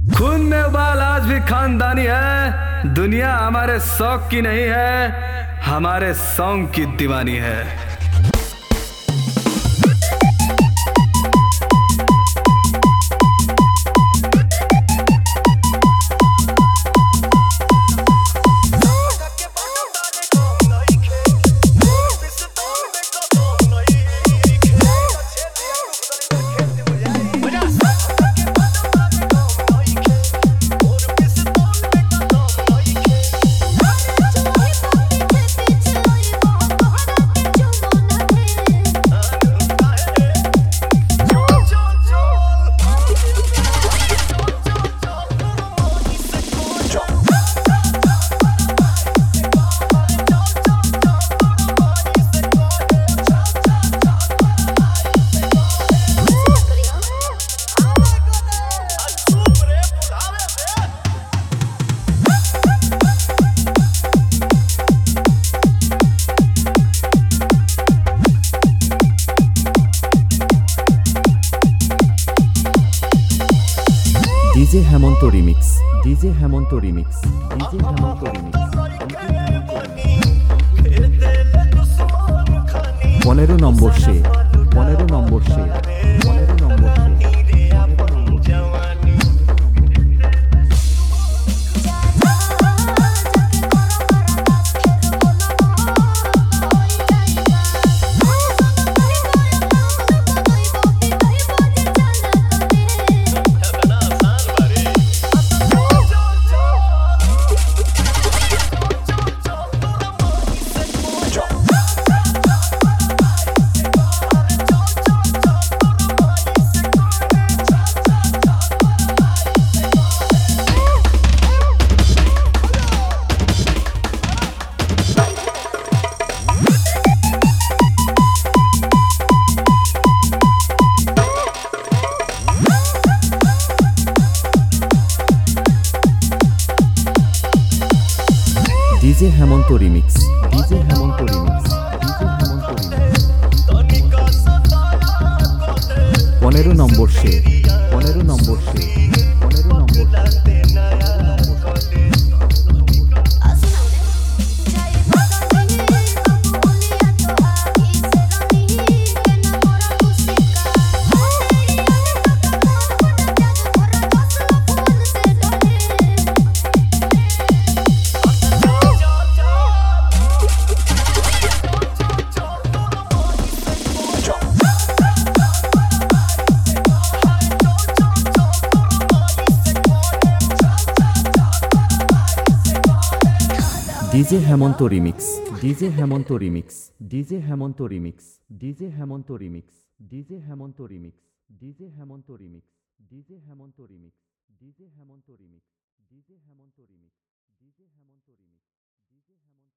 खून में उबाल आज भी खानदानी है। दुनिया हमारे शौक की नहीं है, हमारे सॉन्ग की दीवानी है। DJ Hemant remix, DJ Hemant remix, DJ Hemant remix. 15 number সে, 15 নম্বর সে, 15 নম্বর সে। DJ Hemant remix, DJ Hemant remix, DJ Hemant remix. 15 number সে, 15 নম্বর সে, 15 নম্বর সে। DJ Hemant remix, DJ Hemant remix, DJ Hemant remix, DJ Hemant remix, DJ Hemant remix, DJ Hemant remix, DJ Hemant remix, DJ Hemant remix, DJ Hemant remix, DJ Hemant remix, DJ হেমন্ত